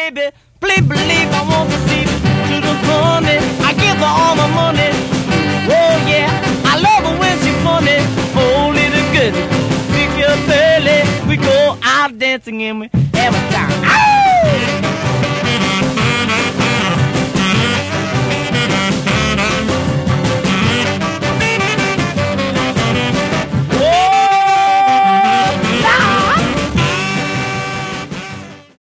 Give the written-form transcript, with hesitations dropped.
baby. Please believe I won't deceive you to the honey. I give her all my money. Oh yeah, I love her when she's funny. Oh little good, pick up early. We go out dancing and we have a time.